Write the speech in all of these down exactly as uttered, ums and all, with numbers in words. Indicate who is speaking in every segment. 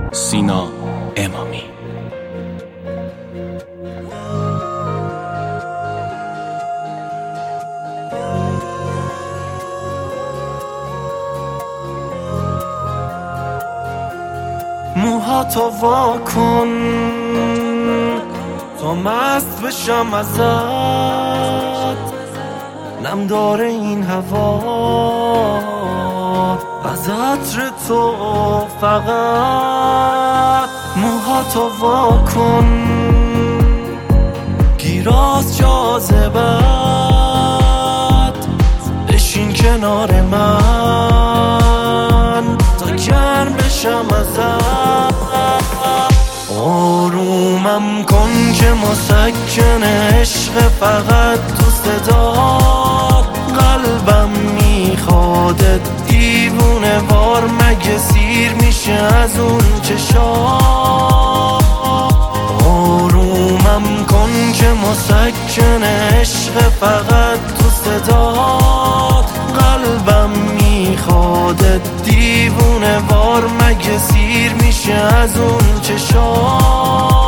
Speaker 1: سینا امامی.
Speaker 2: موهاتو وا کن تا مست بشم ازت، نم داره این هوا از عطر تو فقط. موهاتو وا کن گیراز جاذبت، بشین کنار من تا گرم بشم ازت. آرومم کن که مسکن عشق فقط تو صدات، قلبم میخوادت دیوونه وار، مگه سیر میشه از اون چشات. آرومم کن که مسکن عشق فقط تو صدات، قلبم میخوادت دیوونه وار، مگه سیر میشه از اون چشات.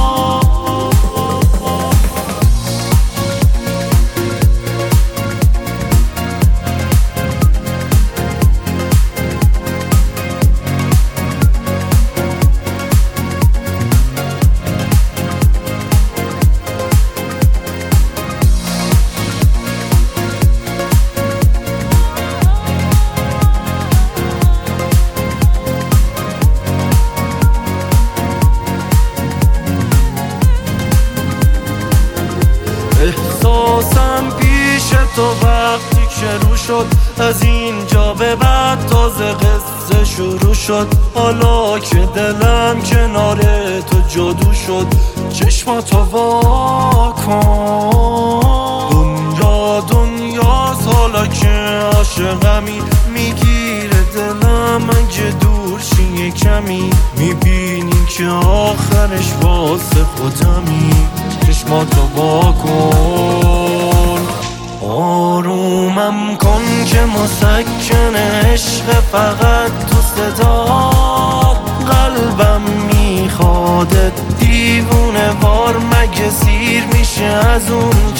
Speaker 2: احساسم پیش تو وقتی که رو شد، از اینجا به بعد تازه قصه شروع شد. حالا که دلم کنار تو جادو شد، چشماتو وا کن. دنیا دنیاست حالا که عاشقمی، میگیره دلم اگه دور شی کمی. میبینی که آخرش واسه خودمی، چشماتو وا کن. آرومم کن که مسکن عشق فقط تو صدات، قلبم میخوادت دیوونه وار، مگه سیر میشه از اون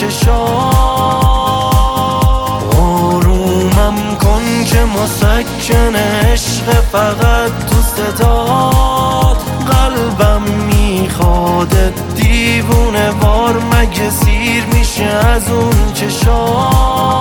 Speaker 2: چشات. آرومم کن که مسکن عشق فقط تو صدات، قلبم میخوادت دیوونه وار، مگه سیر میشه از اون چشات.